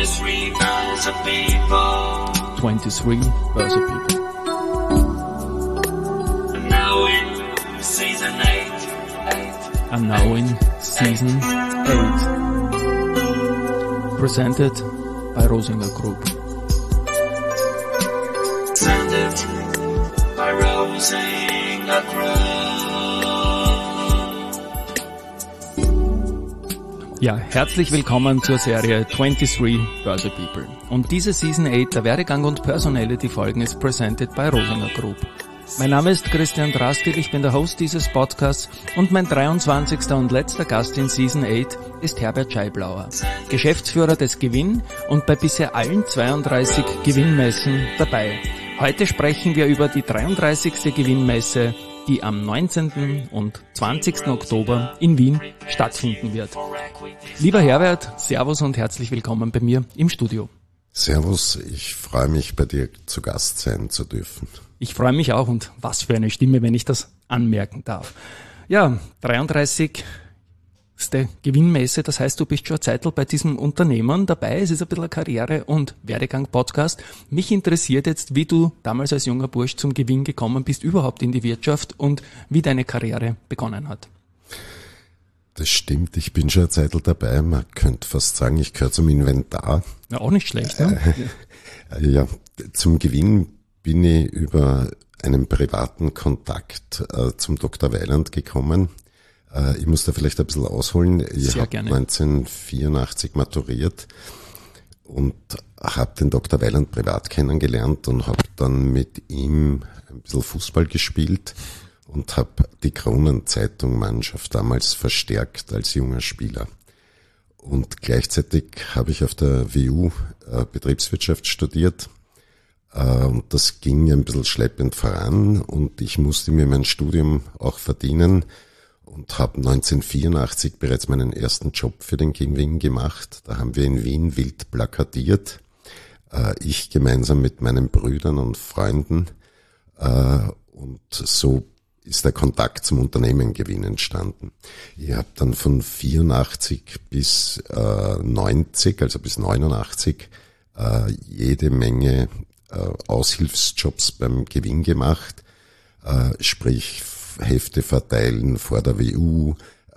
23 Börse People. And now in season 8. Presented by Rosinger Group. Presented by Rosinger Group. Ja, herzlich willkommen zur Serie 23 Börse People. Und diese Season 8 der Werdegang und Personality Folgen ist presented by Rosinger Group. Mein Name ist Christian Drastil, ich bin der Host dieses Podcasts und mein 23. und letzter Gast in Season 8 ist Herbert Scheiblauer, Geschäftsführer des Gewinn und bei bisher allen 32 Gewinnmessen dabei. Heute sprechen wir über die 33. Gewinnmesse, die am 19. und 20. Oktober in Wien stattfinden wird. Lieber Herbert, Servus und herzlich willkommen bei mir im Studio. Servus, ich freue mich, bei dir zu Gast sein zu dürfen. Ich freue mich auch und was für eine Stimme, wenn ich das anmerken darf. Ja, 33. Gewinnmesse, das heißt, du bist schon eine Zeit bei diesem Unternehmen dabei. Es ist ein bisschen ein Karriere- und Werdegang-Podcast. Mich interessiert jetzt, wie du damals als junger Bursch zum Gewinn gekommen bist, überhaupt in die Wirtschaft und wie deine Karriere begonnen hat. Das stimmt, ich bin schon eine Zeit dabei. Man könnte fast sagen, ich gehöre zum Inventar. Ja, auch nicht schlecht, ne? Ja, zum Gewinn bin ich über einen privaten Kontakt zum Dr. Weiland gekommen. Ich muss da vielleicht ein bisschen ausholen. Ich habe 1984 maturiert und habe den Dr. Weiland privat kennengelernt und habe dann mit ihm ein bisschen Fußball gespielt und habe die Kronenzeitung-Mannschaft damals verstärkt als junger Spieler. Und gleichzeitig habe ich auf der WU Betriebswirtschaft studiert. Und das ging ein bisschen schleppend voran und ich musste mir mein Studium auch verdienen. Und habe 1984 bereits meinen ersten Job für den Gewinn gemacht. Da haben wir in Wien wild plakatiert. Ich gemeinsam mit meinen Brüdern und Freunden. Und so ist der Kontakt zum Unternehmen Gewinn entstanden. Ich habe dann von 84 bis 90, also bis 89, jede Menge Aushilfsjobs beim Gewinn gemacht. Sprich Hefte verteilen vor der WU,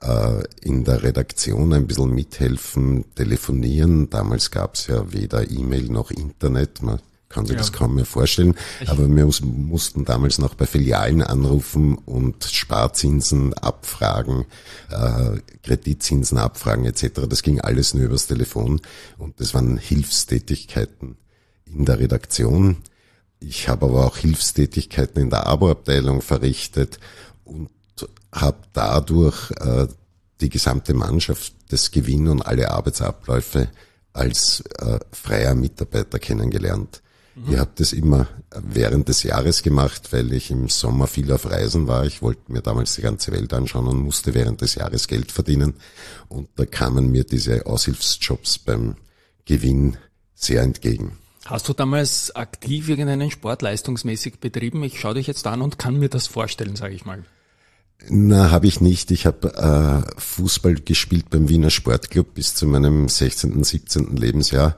in der Redaktion ein bisschen mithelfen, telefonieren. Damals gab es ja weder E-Mail noch Internet, man kann sich das kaum mehr vorstellen. Aber wir mussten damals noch bei Filialen anrufen und Sparzinsen abfragen, Kreditzinsen abfragen etc. Das ging alles nur übers Telefon und das waren Hilfstätigkeiten in der Redaktion. Ich habe aber auch Hilfstätigkeiten in der Abo-Abteilung verrichtet und habe dadurch die gesamte Mannschaft des Gewinn und alle Arbeitsabläufe als freier Mitarbeiter kennengelernt. Ich habe das immer während des Jahres gemacht, weil ich im Sommer viel auf Reisen war. Ich wollte mir damals die ganze Welt anschauen und musste während des Jahres Geld verdienen. Und da kamen mir diese Aushilfsjobs beim Gewinn sehr entgegen. Hast du damals aktiv irgendeinen Sport leistungsmäßig betrieben? Ich schaue dich jetzt an und kann mir das vorstellen, sage ich mal. Na, habe ich nicht. Ich habe Fußball gespielt beim Wiener Sportclub bis zu meinem 16., 17. Lebensjahr,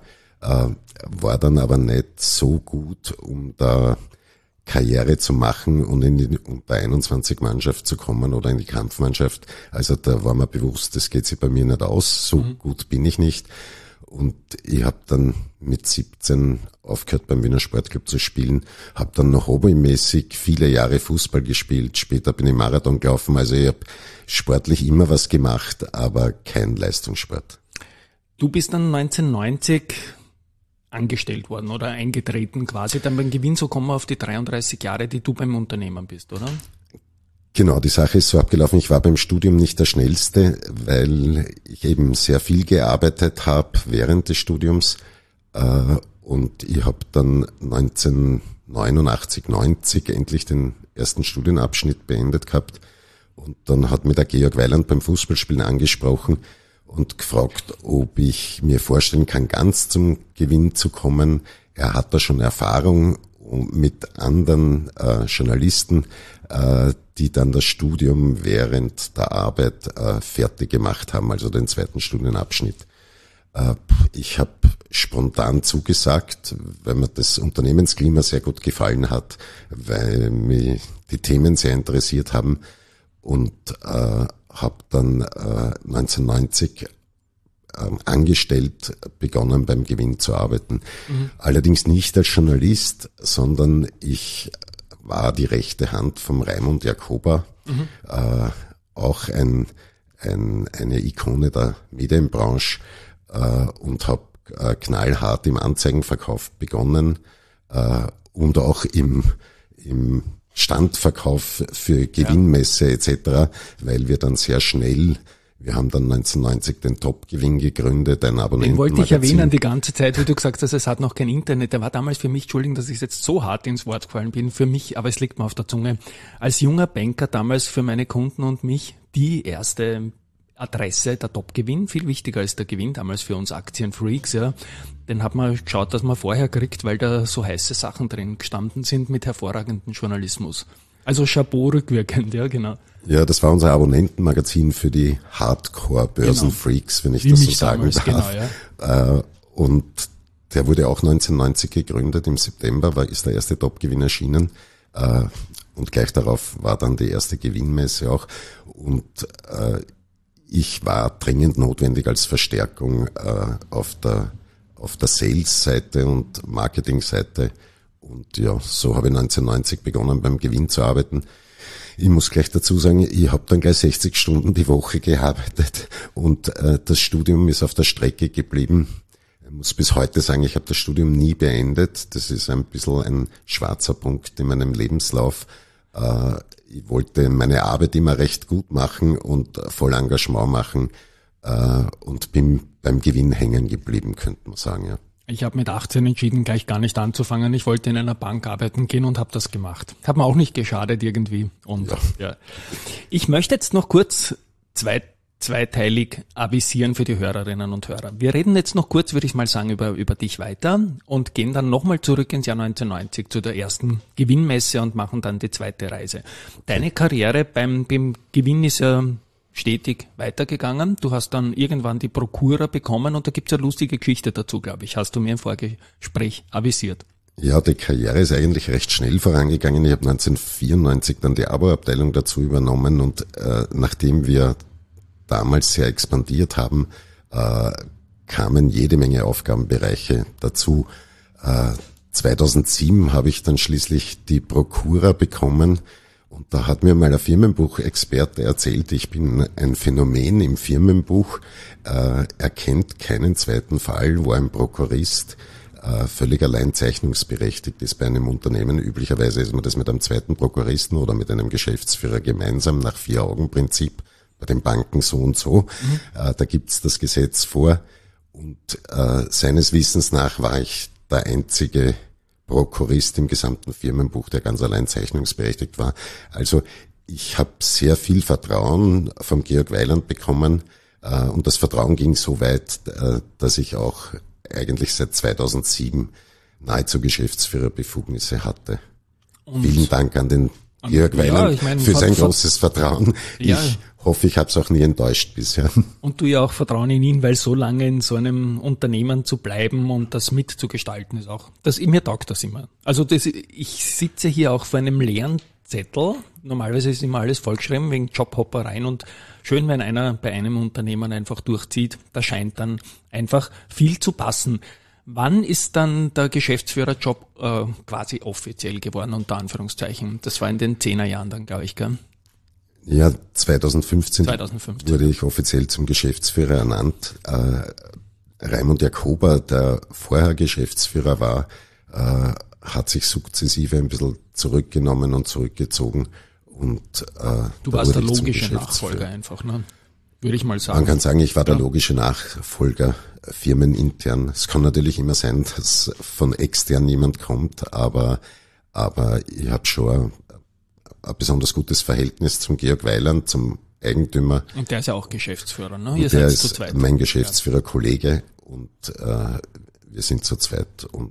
war dann aber nicht so gut, um da Karriere zu machen und in die unter 21 Mannschaft zu kommen oder in die Kampfmannschaft. Also da war mir bewusst, das geht sich bei mir nicht aus, so gut bin ich nicht. Und ich habe dann mit 17 aufgehört beim Wiener Sportclub zu spielen, habe dann noch hobbymäßig viele Jahre Fußball gespielt, später bin ich Marathon gelaufen, also ich habe sportlich immer was gemacht, aber kein Leistungssport. Du bist dann 1990 angestellt worden oder eingetreten quasi, dann beim Gewinn, so kommen wir auf die 33 Jahre, die du beim Unternehmen bist, oder? Genau, die Sache ist so abgelaufen, ich war beim Studium nicht der Schnellste, weil ich eben sehr viel gearbeitet habe während des Studiums und ich habe dann 1989, 90 endlich den ersten Studienabschnitt beendet gehabt und dann hat mich der Georg Weiland beim Fußballspielen angesprochen und gefragt, ob ich mir vorstellen kann, ganz zum Gewinn zu kommen. Er hat da schon Erfahrung mit anderen Journalisten, die dann das Studium während der Arbeit fertig gemacht haben, also den zweiten Studienabschnitt. Ich habe spontan zugesagt, weil mir das Unternehmensklima sehr gut gefallen hat, weil mich die Themen sehr interessiert haben und habe dann 1990 angestellt begonnen beim Gewinn zu arbeiten. Allerdings nicht als Journalist, sondern ich war die rechte Hand vom Raimund Jacoba, auch eine Ikone der Medienbranche, und habe knallhart im Anzeigenverkauf begonnen und auch im Standverkauf für Gewinnmesse etc., weil wir dann sehr schnell, wir haben dann 1990 den Top-Gewinn gegründet, ein Abonnentenmagazin. Den wollte ich erwähnen die ganze Zeit, wie du gesagt hast, es hat noch kein Internet. Der war damals für mich, Entschuldigung, dass ich jetzt so hart ins Wort gefallen bin, für mich, aber es liegt mir auf der Zunge, als junger Banker damals für meine Kunden und mich die erste Adresse, der Top-Gewinn, viel wichtiger als der Gewinn, damals für uns Aktienfreaks, ja. Den hat man geschaut, dass man vorher kriegt, weil da so heiße Sachen drin gestanden sind mit hervorragendem Journalismus. Also Chapeau rückwirkend, ja, genau. Ja, das war unser Abonnentenmagazin für die Hardcore-Börsenfreaks, wenn ich das so sagen darf. Genau, ja. Und der wurde auch 1990 gegründet, im September ist der erste Top-Gewinn erschienen. Und gleich darauf war dann die erste Gewinnmesse auch. Und ich war dringend notwendig als Verstärkung auf der Sales-Seite und Marketing-Seite. Und ja, so habe ich 1990 begonnen, beim Gewinn zu arbeiten. Ich muss gleich dazu sagen, ich habe dann gleich 60 Stunden die Woche gearbeitet und das Studium ist auf der Strecke geblieben. Ich muss bis heute sagen, ich habe das Studium nie beendet. Das ist ein bisschen ein schwarzer Punkt in meinem Lebenslauf. Ich wollte meine Arbeit immer recht gut machen und voll Engagement machen und bin beim Gewinn hängen geblieben, könnte man sagen, ja. Ich habe mit 18 entschieden, gleich gar nicht anzufangen. Ich wollte in einer Bank arbeiten gehen und habe das gemacht. Hat mir auch nicht geschadet irgendwie. Und ja. Ich möchte jetzt noch kurz zweiteilig avisieren für die Hörerinnen und Hörer. Wir reden jetzt noch kurz, würde ich mal sagen, über dich weiter und gehen dann nochmal zurück ins Jahr 1990 zu der ersten Gewinnmesse und machen dann die zweite Reise. Deine Karriere beim Gewinn ist ja stetig weitergegangen. Du hast dann irgendwann die Prokura bekommen und da gibt's eine lustige Geschichte dazu, glaube ich. Hast du mir im Vorgespräch avisiert. Ja, die Karriere ist eigentlich recht schnell vorangegangen. Ich habe 1994 dann die Abo-Abteilung dazu übernommen und nachdem wir damals sehr expandiert haben, kamen jede Menge Aufgabenbereiche dazu. 2007 habe ich dann schließlich die Prokura bekommen. Und da hat mir mal ein Firmenbuchexperte erzählt, ich bin ein Phänomen im Firmenbuch. Er kennt keinen zweiten Fall, wo ein Prokurist völlig allein zeichnungsberechtigt ist bei einem Unternehmen. Üblicherweise ist man das mit einem zweiten Prokuristen oder mit einem Geschäftsführer gemeinsam nach 4-Augen-Prinzip, bei den Banken so und so. Da gibt's das Gesetz vor. Und seines Wissens nach war ich der einzige Prokurist im gesamten Firmenbuch, der ganz allein zeichnungsberechtigt war. Also ich habe sehr viel Vertrauen vom Georg Weiland bekommen und das Vertrauen ging so weit, dass ich auch eigentlich seit 2007 nahezu Geschäftsführerbefugnisse hatte. Und vielen Dank an den Georg Weiland für sein großes Vertrauen. Ja. Ich hoffe, ich habe es auch nie enttäuscht bisher. Und du ja auch Vertrauen in ihn, weil so lange in so einem Unternehmen zu bleiben und das mitzugestalten ist auch, mir taugt das immer. Also ich sitze hier auch vor einem leeren Zettel, normalerweise ist immer alles vollgeschrieben wegen Jobhoppereien und schön, wenn einer bei einem Unternehmen einfach durchzieht, da scheint dann einfach viel zu passen. Wann ist dann der Geschäftsführerjob quasi offiziell geworden, unter Anführungszeichen? Das war in den 10er Jahren dann, glaube ich, gell? Ja, 2015 wurde ich offiziell zum Geschäftsführer ernannt. Raimund Jacoba, der vorher Geschäftsführer war, hat sich sukzessive ein bisschen zurückgenommen und zurückgezogen. Und du warst der logische Nachfolger einfach, ne? Würde ich mal sagen. Man kann sagen, ich war der logische Nachfolger firmenintern. Es kann natürlich immer sein, dass von extern jemand kommt, aber ich habe schon ein besonders gutes Verhältnis zum Georg Weiland, zum Eigentümer. Und der ist ja auch Geschäftsführer, ne? Ihr seid zu zweit. Mein Geschäftsführerkollege und wir sind zu zweit und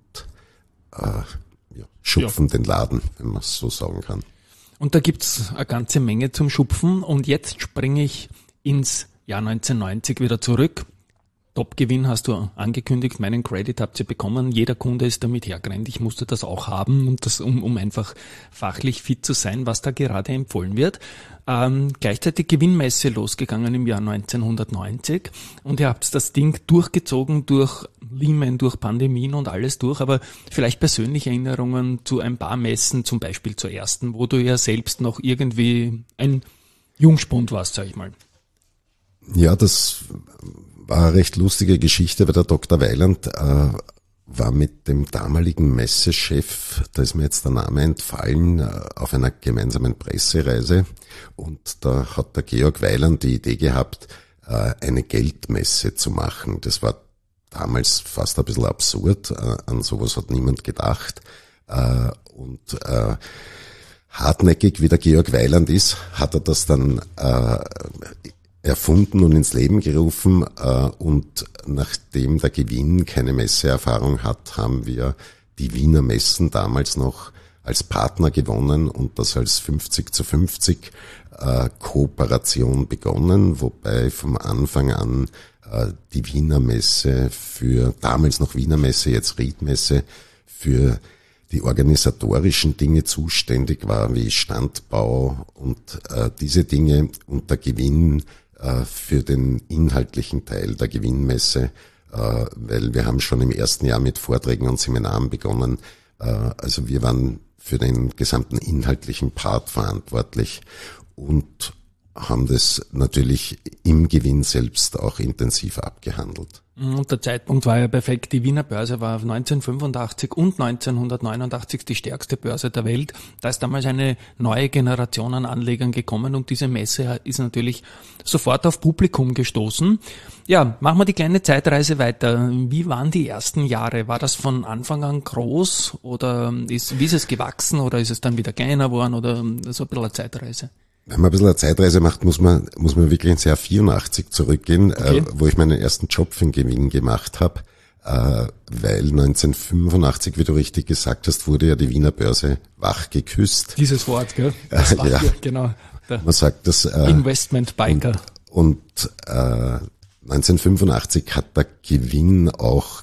schupfen den Laden, wenn man es so sagen kann. Und da gibt's eine ganze Menge zum Schupfen und jetzt springe ich ins Jahr 1990 wieder zurück. Top-Gewinn hast du angekündigt, meinen Credit habt ihr bekommen, jeder Kunde ist damit hergerannt, ich musste das auch haben, und das, um einfach fachlich fit zu sein, was da gerade empfohlen wird. Gleichzeitig Gewinnmesse losgegangen im Jahr 1990 und ihr habt das Ding durchgezogen durch Lehman, durch Pandemien und alles durch, aber vielleicht persönliche Erinnerungen zu ein paar Messen, zum Beispiel zur ersten, wo du ja selbst noch irgendwie ein Jungspund warst, sag ich mal. Ja, das war eine recht lustige Geschichte, weil der Dr. Weiland war mit dem damaligen Messechef, da ist mir jetzt der Name entfallen, auf einer gemeinsamen Pressereise, und da hat der Georg Weiland die Idee gehabt, eine Geldmesse zu machen. Das war damals fast ein bisschen absurd, an sowas hat niemand gedacht, und hartnäckig wie der Georg Weiland ist, hat er das dann erfunden und ins Leben gerufen, und nachdem der Gewinn keine Messeerfahrung hat, haben wir die Wiener Messen damals noch als Partner gewonnen und das als 50:50 Kooperation begonnen, wobei vom Anfang an die Wiener Messe für, damals noch Wiener Messe, jetzt Riedmesse, für die organisatorischen Dinge zuständig war, wie Standbau und diese Dinge, und der Gewinn für den inhaltlichen Teil der Gewinnmesse, weil wir haben schon im ersten Jahr mit Vorträgen und Seminaren begonnen. Also wir waren für den gesamten inhaltlichen Part verantwortlich und haben das natürlich im Gewinn selbst auch intensiv abgehandelt. Und der Zeitpunkt war ja perfekt. Die Wiener Börse war 1985 und 1989 die stärkste Börse der Welt. Da ist damals eine neue Generation an Anlegern gekommen und diese Messe ist natürlich sofort auf Publikum gestoßen. Ja, machen wir die kleine Zeitreise weiter. Wie waren die ersten Jahre? War das von Anfang an groß oder wie ist es gewachsen oder ist es dann wieder kleiner geworden oder so ein bisschen eine Zeitreise? Wenn man ein bisschen eine Zeitreise macht, muss man wirklich ins Jahr 84 zurückgehen, okay, wo ich meinen ersten Job für den Gewinn gemacht habe, weil 1985, wie du richtig gesagt hast, wurde ja die Wiener Börse wach geküsst. Dieses Wort, gell? Das ja, genau. Man sagt das. Investment Banker. Und 1985 hat der Gewinn auch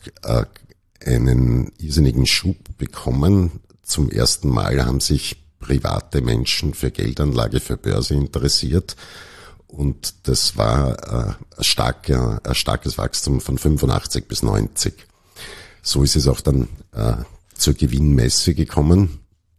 einen irrsinnigen Schub bekommen. Zum ersten Mal haben sich private Menschen für Geldanlage, für Börse interessiert. Und das war ein starkes Wachstum von 85 bis 90. So ist es auch dann zur Gewinnmesse gekommen.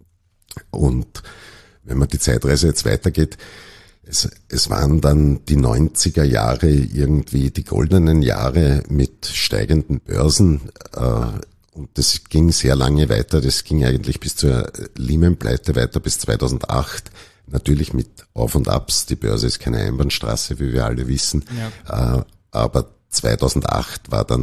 Und wenn man die Zeitreise jetzt weitergeht, es waren dann die 90er Jahre irgendwie die goldenen Jahre mit steigenden Börsen. Und das ging sehr lange weiter. Das ging eigentlich bis zur Lehman-Pleite weiter, bis 2008. Natürlich mit Auf und Abs. Die Börse ist keine Einbahnstraße, wie wir alle wissen. Ja. Aber 2008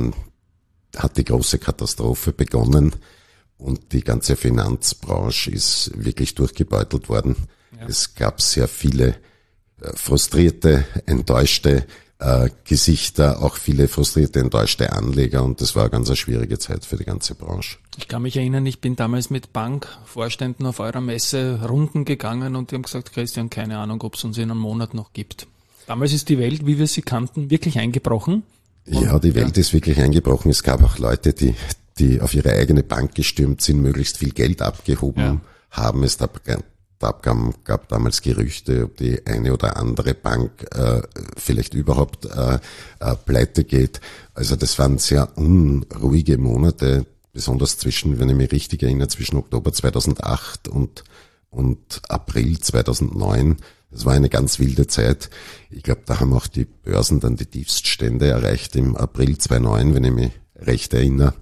hat die große Katastrophe begonnen und die ganze Finanzbranche ist wirklich durchgebeutelt worden. Ja. Es gab sehr viele frustrierte, enttäuschte Gesichter, auch viele frustrierte, enttäuschte Anleger und das war eine ganz schwierige Zeit für die ganze Branche. Ich kann mich erinnern, ich bin damals mit Bankvorständen auf eurer Messe Runden gegangen und die haben gesagt, Christian, keine Ahnung, ob es uns in einem Monat noch gibt. Damals ist die Welt, wie wir sie kannten, wirklich eingebrochen. Ja, die Welt ist wirklich eingebrochen. Es gab auch Leute, die auf ihre eigene Bank gestürmt sind, möglichst viel Geld abgehoben haben. Es gab damals Gerüchte, ob die eine oder andere Bank vielleicht überhaupt pleite geht. Also das waren sehr unruhige Monate, besonders wenn ich mich richtig erinnere, zwischen Oktober 2008 und April 2009. Das war eine ganz wilde Zeit. Ich glaube, da haben auch die Börsen dann die Tiefststände erreicht im April 2009, wenn ich mich recht erinnere.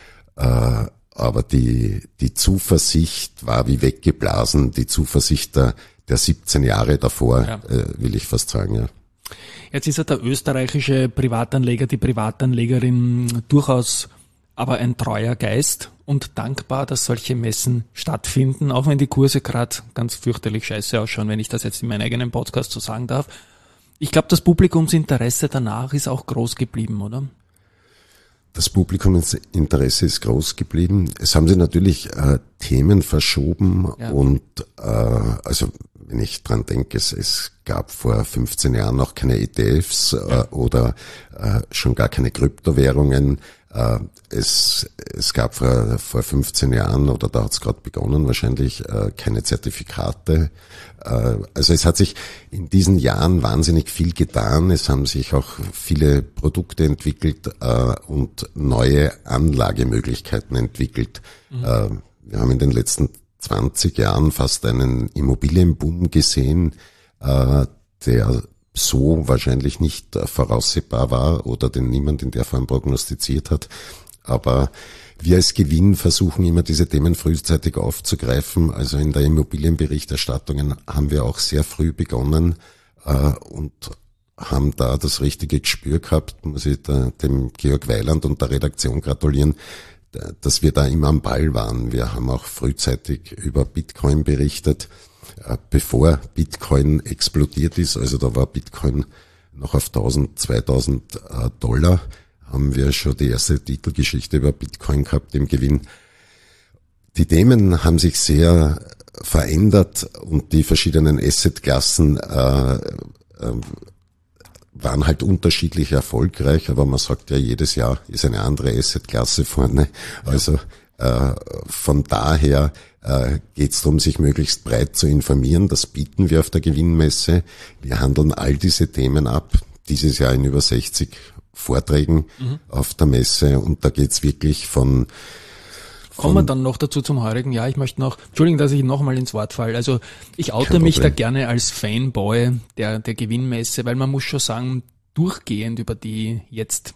Aber die Zuversicht war wie weggeblasen, die Zuversicht der 17 Jahre davor, will ich fast sagen, ja. Jetzt ist ja der österreichische Privatanleger, die Privatanlegerin durchaus aber ein treuer Geist und dankbar, dass solche Messen stattfinden, auch wenn die Kurse gerade ganz fürchterlich scheiße ausschauen, wenn ich das jetzt in meinem eigenen Podcast so sagen darf. Ich glaube, das Publikumsinteresse danach ist auch groß geblieben, oder? Das Publikumsinteresse ist groß geblieben. Es haben sich natürlich Themen verschoben und also wenn ich dran denke, es gab vor 15 Jahren noch keine ETFs oder schon gar keine Kryptowährungen. Es gab vor 15 Jahren, oder da hat es gerade begonnen wahrscheinlich, keine Zertifikate. Also es hat sich in diesen Jahren wahnsinnig viel getan. Es haben sich auch viele Produkte entwickelt und neue Anlagemöglichkeiten entwickelt. Wir haben in den letzten 20 Jahren fast einen Immobilienboom gesehen, der so wahrscheinlich nicht voraussehbar war oder den niemand in der Form prognostiziert hat. Aber wir als Gewinn versuchen immer, diese Themen frühzeitig aufzugreifen. Also in der Immobilienberichterstattung haben wir auch sehr früh begonnen und haben da das richtige Gespür gehabt, muss ich dem Georg Weiland und der Redaktion gratulieren, dass wir da immer am Ball waren. Wir haben auch frühzeitig über Bitcoin berichtet, bevor Bitcoin explodiert ist. Also da war Bitcoin noch auf 1.000, 2.000 Dollar. Haben wir schon die erste Titelgeschichte über Bitcoin gehabt im Gewinn. Die Themen haben sich sehr verändert und die verschiedenen Assetklassen waren halt unterschiedlich erfolgreich, aber man sagt ja, jedes Jahr ist eine andere Assetklasse vorne. Also von daher geht es darum, sich möglichst breit zu informieren. Das bieten wir auf der Gewinnmesse. Wir handeln all diese Themen ab. Dieses Jahr in über 60 Vorträgen auf der Messe, und da geht's wirklich von Kommen wir dann noch dazu zum heurigen Jahr. Ich möchte noch, Entschuldigung, dass ich nochmal ins Wort falle. Also ich oute mich da gerne als Fanboy der Gewinnmesse, weil man muss schon sagen, durchgehend über die jetzt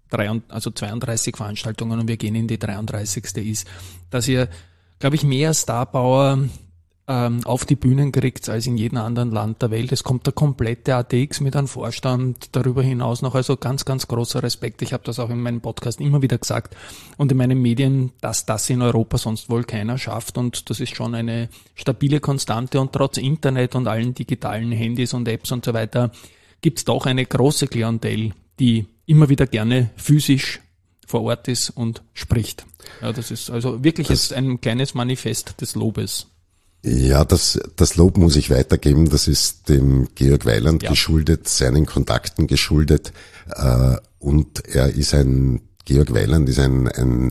32 Veranstaltungen, und wir gehen in die 33. ist, dass ihr, glaube ich, mehr Star-Power auf die Bühnen kriegt als in jedem anderen Land der Welt. Es kommt der komplette ATX mit einem Vorstand darüber hinaus noch. Also ganz, ganz großer Respekt. Ich habe das auch in meinem Podcast immer wieder gesagt und in meinen Medien, dass das in Europa sonst wohl keiner schafft. Und das ist schon eine stabile Konstante. Und trotz Internet und allen digitalen Handys und Apps und so weiter gibt es doch eine große Klientel, die immer wieder gerne physisch vor Ort ist und spricht. Ja, das ist also wirklich jetzt ein kleines Manifest des Lobes. Ja, das Lob muss ich weitergeben. Das ist dem Georg Weiland geschuldet, seinen Kontakten geschuldet. Und Georg Weiland ist ein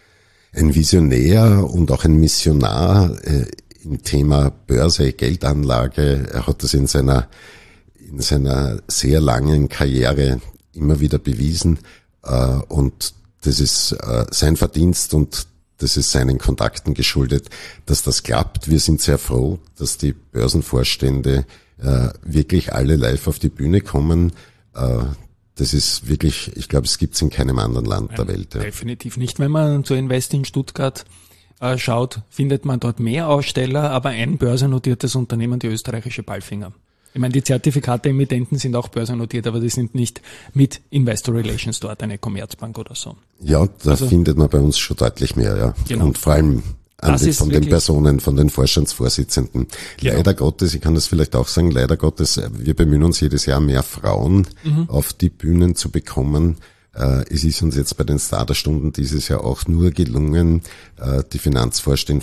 Visionär und auch ein Missionar im Thema Börse, Geldanlage. Er hat das in seiner sehr langen Karriere immer wieder bewiesen. Und das ist sein Verdienst und das ist seinen Kontakten geschuldet, dass das klappt. Wir sind sehr froh, dass die Börsenvorstände wirklich alle live auf die Bühne kommen. Das ist wirklich, ich glaube, es gibt's in keinem anderen Land der Welt. Ja. Definitiv nicht. Wenn man zur Invest in Stuttgart schaut, findet man dort mehr Aussteller, aber ein börsennotiertes Unternehmen, die österreichische Palfinger. Ich meine, die Zertifikate-Emittenten sind auch börsennotiert, aber die sind nicht mit Investor Relations dort, eine Commerzbank oder so. Ja, da findet man bei uns schon deutlich mehr, ja. Genau. Und vor allem von den Personen, von den Vorstandsvorsitzenden. Genau. Leider Gottes, ich kann das vielleicht auch sagen, leider Gottes, wir bemühen uns jedes Jahr, mehr Frauen auf die Bühnen zu bekommen. Es ist uns jetzt bei den Star der Stunden dieses Jahr auch nur gelungen, die Finanzvorständin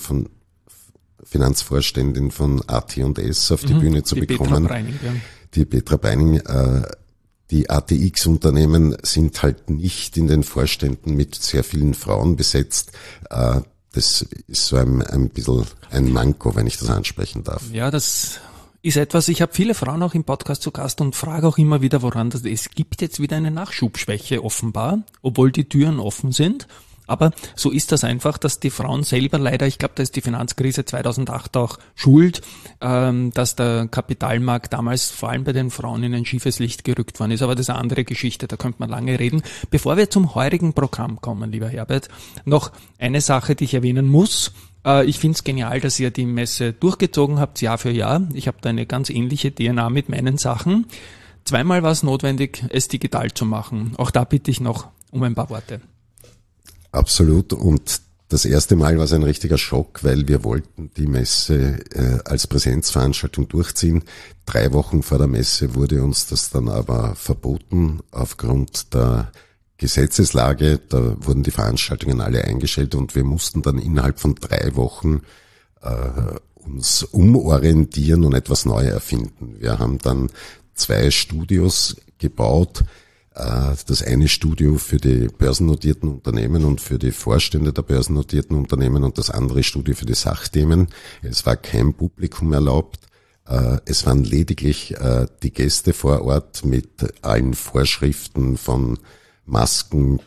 von AT&S auf die Bühne zu bekommen. Die Petra Breining, die ATX-Unternehmen sind halt nicht in den Vorständen mit sehr vielen Frauen besetzt. Das ist so ein bisschen ein Manko, wenn ich das ansprechen darf. Ja, das ist etwas, ich habe viele Frauen auch im Podcast zu Gast und frage auch immer wieder, woran das ist. Es gibt jetzt wieder eine Nachschubschwäche offenbar, obwohl die Türen offen sind. Aber so ist das einfach, dass die Frauen selber leider, ich glaube, da ist die Finanzkrise 2008 auch schuld, dass der Kapitalmarkt damals vor allem bei den Frauen in ein schiefes Licht gerückt worden ist. Aber das ist eine andere Geschichte, da könnte man lange reden. Bevor wir zum heurigen Programm kommen, lieber Herbert, noch eine Sache, die ich erwähnen muss. Ich finde es genial, dass ihr die Messe durchgezogen habt, Jahr für Jahr. Ich habe da eine ganz ähnliche DNA mit meinen Sachen. Zweimal war es notwendig, es digital zu machen. Auch da bitte ich noch um ein paar Worte. Absolut. Und das erste Mal war es ein richtiger Schock, weil wir wollten die Messe als Präsenzveranstaltung durchziehen. 3 Wochen vor der Messe wurde uns das dann aber verboten aufgrund der Gesetzeslage. Da wurden die Veranstaltungen alle eingestellt und wir mussten dann innerhalb von 3 Wochen uns umorientieren und etwas neu erfinden. Wir haben dann 2 Studios gebaut. Das eine Studio für die börsennotierten Unternehmen und für die Vorstände der börsennotierten Unternehmen und das andere Studio für die Sachthemen. Es war kein Publikum erlaubt. Es waren lediglich die Gäste vor Ort mit allen Vorschriften von Masken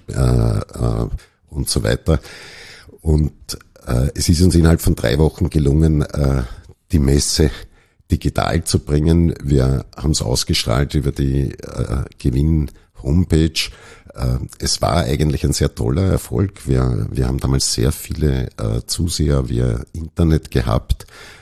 und so weiter. Und es ist uns innerhalb von 3 Wochen gelungen, die Messe digital zu bringen. Wir haben es ausgestrahlt über die Gewinn-Homepage. Es war eigentlich ein sehr toller Erfolg. Wir haben damals sehr viele Zuseher via Internet gehabt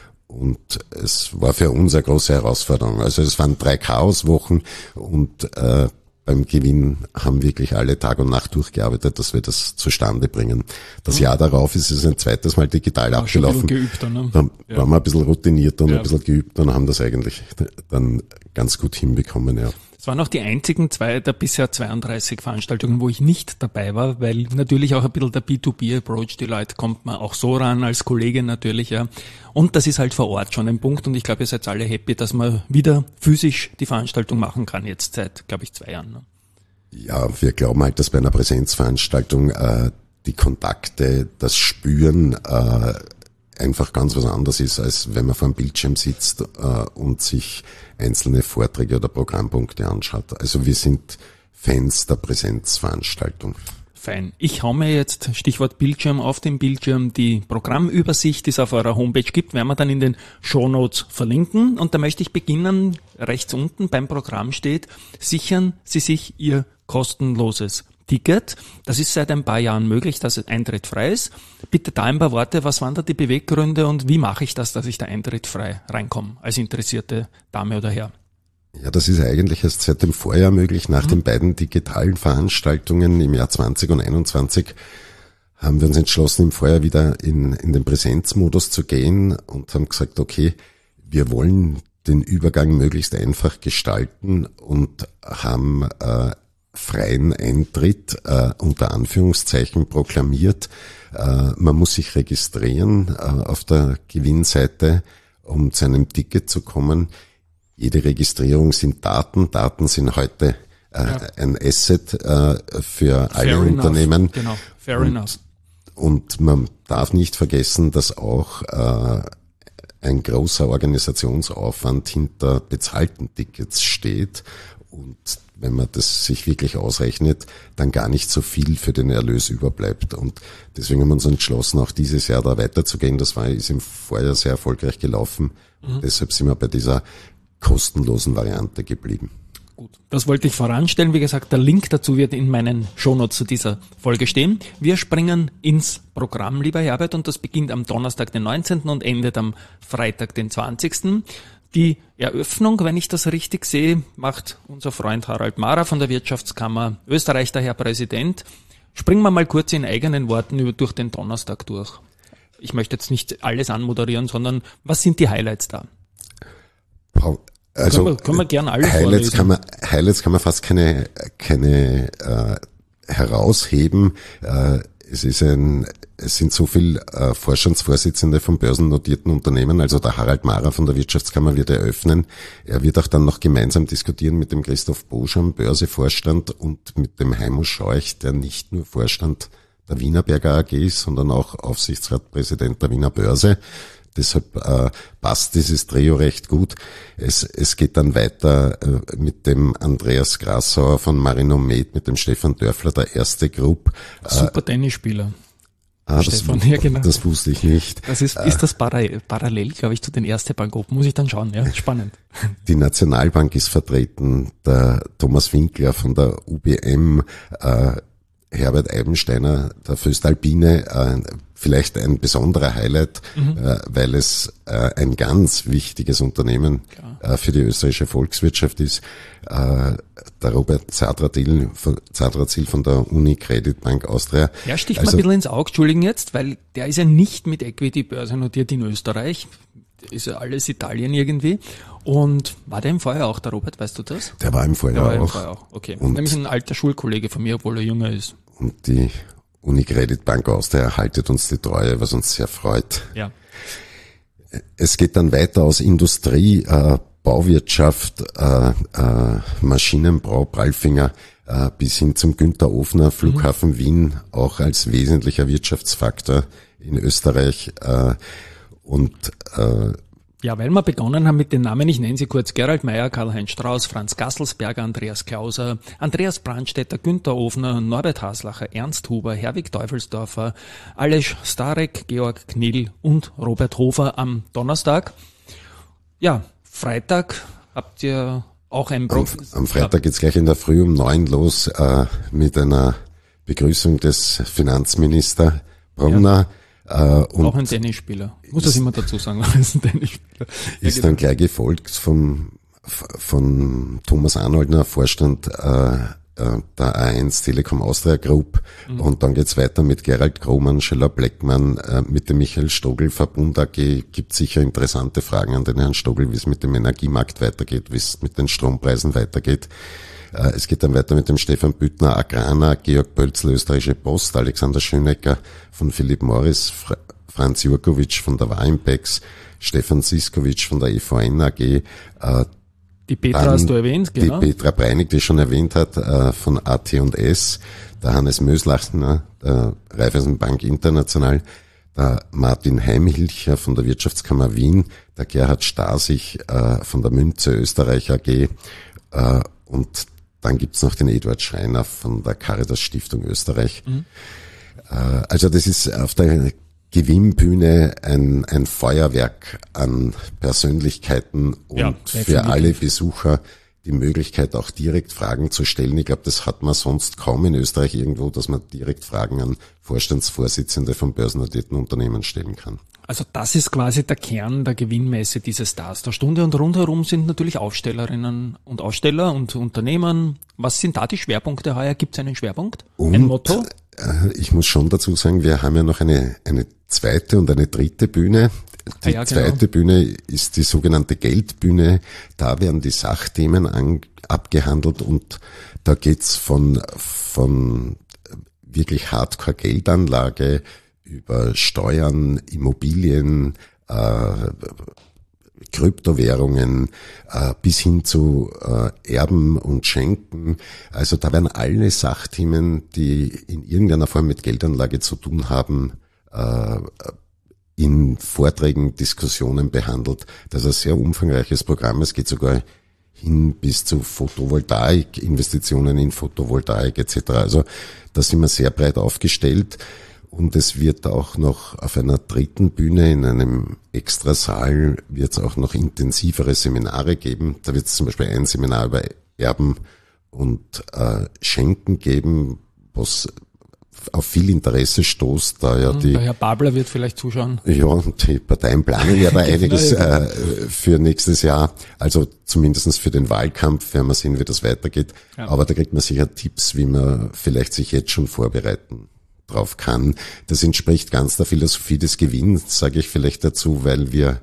und es war für uns eine große Herausforderung. Also es waren 3 Chaoswochen und beim Gewinn haben wirklich alle Tag und Nacht durchgearbeitet, dass wir das zustande bringen. Das Jahr darauf ist es ein zweites Mal digital abgelaufen. Geübter, ne? Da waren wir ein bisschen routinierter und ein bisschen geübter und haben das eigentlich dann ganz gut hinbekommen, ja. Es waren auch die einzigen 2 der bisher 32 Veranstaltungen, wo ich nicht dabei war, weil natürlich auch ein bisschen der B2B-Approach, die Leute kommt man auch so ran als Kollege natürlich, ja. Und das ist halt vor Ort schon ein Punkt und ich glaube, ihr seid alle happy, dass man wieder physisch die Veranstaltung machen kann, jetzt seit, glaube ich, 2 Jahren. Ne? Ja, wir glauben halt, dass bei einer Präsenzveranstaltung die Kontakte, das Spüren einfach ganz was anderes ist, als wenn man vor dem Bildschirm sitzt und sich einzelne Vorträge oder Programmpunkte anschaut. Also wir sind Fans der Präsenzveranstaltung. Fein. Ich hau mir jetzt, Stichwort Bildschirm, auf dem Bildschirm die Programmübersicht, die es auf eurer Homepage gibt, werden wir dann in den Shownotes verlinken. Und da möchte ich beginnen, rechts unten beim Programm steht, sichern Sie sich Ihr kostenloses Ticket. Das ist seit ein paar Jahren möglich, dass Eintritt frei ist. Bitte da ein paar Worte, was waren da die Beweggründe und wie mache ich das, dass ich da Eintritt frei reinkomme, als interessierte Dame oder Herr? Ja, das ist eigentlich erst seit dem Vorjahr möglich. Nach den beiden digitalen Veranstaltungen im Jahr 20 und 21 haben wir uns entschlossen, im Vorjahr wieder in den Präsenzmodus zu gehen und haben gesagt, okay, wir wollen den Übergang möglichst einfach gestalten und haben freien Eintritt unter Anführungszeichen proklamiert. Man muss sich registrieren auf der Gewinnseite, um zu einem Ticket zu kommen. Jede Registrierung sind Daten. Daten sind heute ein Asset für alle Unternehmen. Genau, fair enough. Und man darf nicht vergessen, dass auch ein großer Organisationsaufwand hinter bezahlten Tickets steht. Und wenn man das sich wirklich ausrechnet, dann gar nicht so viel für den Erlös überbleibt. Und deswegen haben wir uns entschlossen, auch dieses Jahr da weiterzugehen. Das ist im Vorjahr sehr erfolgreich gelaufen. Deshalb sind wir bei dieser kostenlosen Variante geblieben. Gut, das wollte ich voranstellen. Wie gesagt, der Link dazu wird in meinen Shownotes zu dieser Folge stehen. Wir springen ins Programm, lieber Herbert, und das beginnt am Donnerstag, den 19. und endet am Freitag, den 20. Die Eröffnung, wenn ich das richtig sehe, macht unser Freund Harald Mara von der Wirtschaftskammer Österreich, der Herr Präsident. Springen wir mal kurz in eigenen Worten durch den Donnerstag durch. Ich möchte jetzt nicht alles anmoderieren, sondern was sind die Highlights da? Also können wir gern alle Highlights kann man fast keine herausheben. Es sind so viel Vorstandsvorsitzende von börsennotierten Unternehmen, also der Harald Mara von der Wirtschaftskammer wird eröffnen. Er wird auch dann noch gemeinsam diskutieren mit dem Christoph Boscham, Börsevorstand, und mit dem Heimo Scheuch, der nicht nur Vorstand der Wienerberger AG ist, sondern auch Aufsichtsratspräsident der Wiener Börse. Deshalb passt dieses Trio recht gut. Es geht dann weiter mit dem Andreas Grassauer von Marinomed, mit dem Stefan Dörfler, der Erste Group. Super Tennisspieler. Stefan, genau. Das wusste ich nicht. Das ist das parallel, glaube ich, zu den Erste Bank Open. Muss ich dann schauen, ja, spannend. Die Nationalbank ist vertreten, der Thomas Winkler von der UBM, Herbert Eibensteiner, der Föstalpine, vielleicht ein besonderer Highlight, weil es ein ganz wichtiges Unternehmen für die österreichische Volkswirtschaft ist. Der Robert Zadrazil von der Unicredit Bank Austria. Ja, sticht mal ein bisschen ins Auge, Entschuldigen jetzt, weil der ist ja nicht mit Equity börsennotiert in Österreich. Ist ja alles Italien irgendwie. Und war der im Vorjahr auch, der Robert, weißt du das? Der war im Vorjahr auch. Okay. Und nämlich ein alter Schulkollege von mir, obwohl er jünger ist. Und die Unicredit Bank Austria erhaltet uns die Treue, was uns sehr freut. Ja. Es geht dann weiter aus Industrie, Bauwirtschaft, Maschinenbau, Prallfinger, bis hin zum Günther Ofner Flughafen Wien, auch als wesentlicher Wirtschaftsfaktor in Österreich. Ja, weil wir begonnen haben mit den Namen, ich nenne sie kurz: Gerald Meyer, Karl-Heinz Strauß, Franz Gasselsberger, Andreas Klauser, Andreas Brandstätter, Günther Ofner, Norbert Haslacher, Ernst Huber, Herwig Teufelsdorfer, Aleš Starek, Georg Knill und Robert Hofer am Donnerstag. Ja, Freitag habt ihr auch ein Am Freitag geht's gleich in der Früh um 9 los mit einer Begrüßung des Finanzminister Brunner. Ja. Und auch ein Tennisspieler. Ich muss das immer dazu sagen, er ist ein Tennisspieler. Ist dann gleich gefolgt von Thomas Arnoldner, Vorstand der A1 Telekom Austria Group. Und dann geht's weiter mit Gerald Krohmann, Scheller Bleckmann, mit dem Michael Stogel Verbund AG. Gibt sicher interessante Fragen an den Herrn Stogel, wie es mit dem Energiemarkt weitergeht, wie es mit den Strompreisen weitergeht. Es geht dann weiter mit dem Stefan Büttner, Agrana, Georg Bölzl, Österreichische Post, Alexander Schönecker von Philipp Morris, Franz Jurkovic von der Warimpex, Stefan Siskovic von der EVN AG. Die Petra hast du erwähnt, genau. Die Petra Breinig, die schon erwähnt hat, von AT&S, der Hannes Möslachner, der Raiffeisenbank International, der Martin Heimhilcher von der Wirtschaftskammer Wien, der Gerhard Stasich von der Münze Österreich AG und dann gibt's noch den Eduard Schreiner von der Caritas Stiftung Österreich. Also das ist auf der Gewinnbühne ein Feuerwerk an Persönlichkeiten und für alle Besucher die Möglichkeit, auch direkt Fragen zu stellen. Ich glaube, das hat man sonst kaum in Österreich irgendwo, dass man direkt Fragen an Vorstandsvorsitzende von börsennotierten Unternehmen stellen kann. Also das ist quasi der Kern der Gewinnmesse dieses Stars der Stunde, und rundherum sind natürlich Ausstellerinnen und Aussteller und Unternehmen. Was sind da die Schwerpunkte heuer? Gibt es einen Schwerpunkt? Ein Motto? Ich muss schon dazu sagen, wir haben ja noch eine zweite und eine dritte Bühne. Die zweite Bühne ist die sogenannte Geldbühne. Da werden die Sachthemen abgehandelt und da geht's von wirklich Hardcore-Geldanlage über Steuern, Immobilien, Kryptowährungen bis hin zu Erben und Schenken. Also da werden alle Sachthemen, die in irgendeiner Form mit Geldanlage zu tun haben, in Vorträgen, Diskussionen behandelt. Das ist ein sehr umfangreiches Programm. Es geht sogar hin bis zu Photovoltaik, Investitionen in Photovoltaik etc. Also da sind wir sehr breit aufgestellt. Und es wird auch noch auf einer dritten Bühne in einem Extrasaal wird es auch noch intensivere Seminare geben. Da wird es zum Beispiel ein Seminar über Erben und Schenken geben, was auf viel Interesse stoßt, da ja der Herr Babler wird vielleicht zuschauen. Ja, und die Parteien planen ja da einiges für nächstes Jahr. Also zumindestens für den Wahlkampf werden wir sehen, wie das weitergeht. Ja. Aber da kriegt man sicher Tipps, wie man vielleicht sich jetzt schon vorbereiten drauf kann. Das entspricht ganz der Philosophie des Gewinns, sage ich vielleicht dazu, weil wir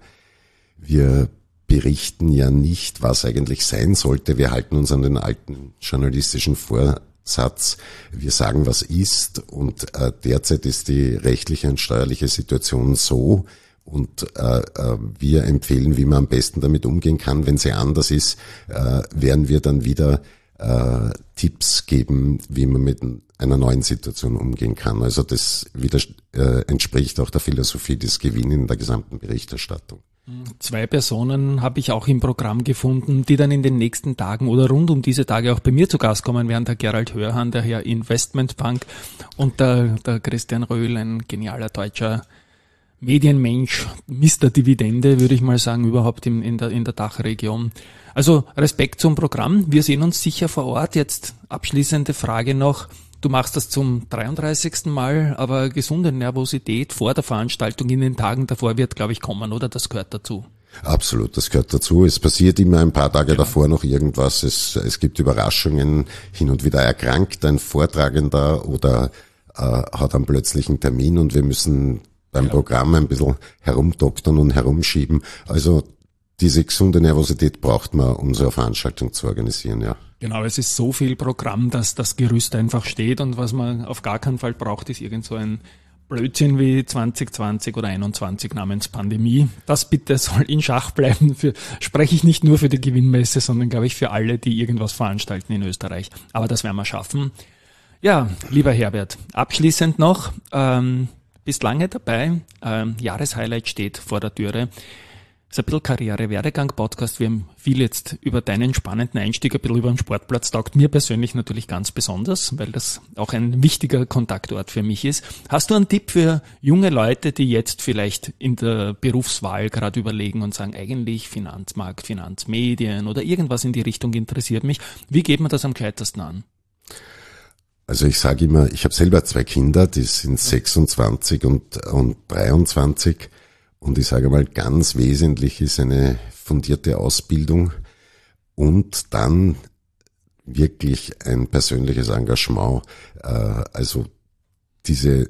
berichten ja nicht, was eigentlich sein sollte. Wir halten uns an den alten journalistischen Vorsatz. Wir sagen, was ist, und derzeit ist die rechtliche und steuerliche Situation so, und wir empfehlen, wie man am besten damit umgehen kann. Wenn sie anders ist, werden wir dann wieder Tipps geben, wie man mit einer neuen Situation umgehen kann. Also das entspricht auch der Philosophie des Gewinns in der gesamten Berichterstattung. 2 Personen habe ich auch im Programm gefunden, die dann in den nächsten Tagen oder rund um diese Tage auch bei mir zu Gast kommen werden. Der Gerald Hörhan, der Herr Investmentbank, und der Christian Röhl, ein genialer deutscher Medienmensch, Mr. Dividende, würde ich mal sagen, überhaupt in der Dachregion. Also Respekt zum Programm. Wir sehen uns sicher vor Ort. Jetzt abschließende Frage noch. Du machst das zum 33. Mal, aber gesunde Nervosität vor der Veranstaltung in den Tagen davor wird, glaube ich, kommen, oder? Das gehört dazu. Absolut, das gehört dazu. Es passiert immer ein paar Tage davor noch irgendwas. Es gibt Überraschungen. Hin und wieder erkrankt ein Vortragender oder hat einen plötzlichen Termin und wir müssen beim Programm ein bisschen herumdoktern und herumschieben. Also diese gesunde Nervosität braucht man, um so eine Veranstaltung zu organisieren, ja. Genau, es ist so viel Programm, dass das Gerüst einfach steht, und was man auf gar keinen Fall braucht, ist irgend so ein Blödsinn wie 2020 oder 21 namens Pandemie. Das bitte soll in Schach bleiben. Spreche ich nicht nur für die Gewinnmesse, sondern glaube ich für alle, die irgendwas veranstalten in Österreich. Aber das werden wir schaffen. Ja, lieber Herbert, abschließend noch, bist lange dabei, Jahreshighlight steht vor der Türe. Das ist ein bisschen Karriere-Werdegang-Podcast. Wir haben viel jetzt über deinen spannenden Einstieg, ein bisschen über den Sportplatz, taugt mir persönlich natürlich ganz besonders, weil das auch ein wichtiger Kontaktort für mich ist. Hast du einen Tipp für junge Leute, die jetzt vielleicht in der Berufswahl gerade überlegen und sagen, eigentlich Finanzmarkt, Finanzmedien oder irgendwas in die Richtung interessiert mich? Wie geht man das am gescheitesten an? Also ich sage immer, ich habe selber 2 Kinder, die sind 26 und 23. Und ich sage mal, ganz wesentlich ist eine fundierte Ausbildung und dann wirklich ein persönliches Engagement. Also diese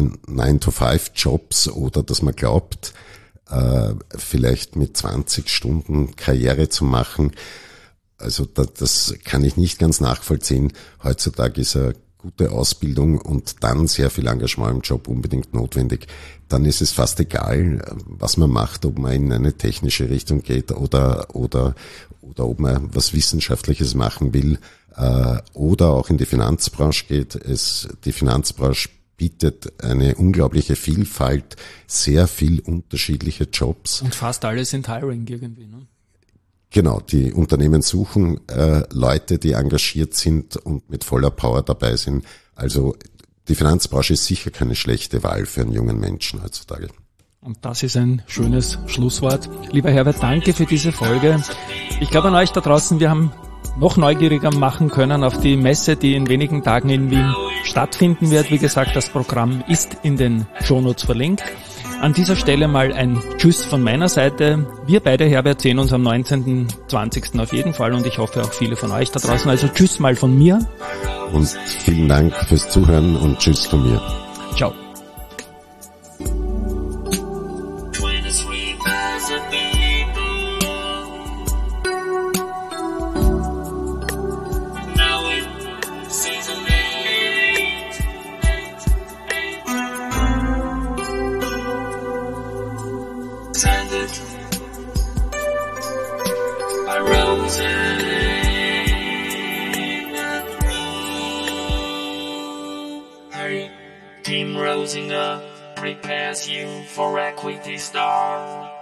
9-to-5-Jobs oder dass man glaubt, vielleicht mit 20 Stunden Karriere zu machen. Also das kann ich nicht ganz nachvollziehen. Heutzutage ist eine gute Ausbildung und dann sehr viel Engagement im Job unbedingt notwendig. Dann ist es fast egal, was man macht, ob man in eine technische Richtung geht oder ob man was Wissenschaftliches machen will oder auch in die Finanzbranche geht. Die Finanzbranche bietet eine unglaubliche Vielfalt, sehr viel unterschiedliche Jobs. Und fast alle sind Hiring irgendwie, ne? Genau, die Unternehmen suchen Leute, die engagiert sind und mit voller Power dabei sind. Also die Finanzbranche ist sicher keine schlechte Wahl für einen jungen Menschen heutzutage. Und das ist ein schönes Schlusswort. Lieber Herbert, danke für diese Folge. Ich glaube an euch da draußen, wir haben noch neugieriger machen können auf die Messe, die in wenigen Tagen in Wien stattfinden wird. Wie gesagt, das Programm ist in den Shownotes verlinkt. An dieser Stelle mal ein Tschüss von meiner Seite. Wir beide, Herbert, sehen uns am 19., 20. auf jeden Fall und ich hoffe auch viele von euch da draußen. Also Tschüss mal von mir. Und vielen Dank fürs Zuhören und Tschüss von mir. Ciao. Team Rosinger prepares you for Equity Star.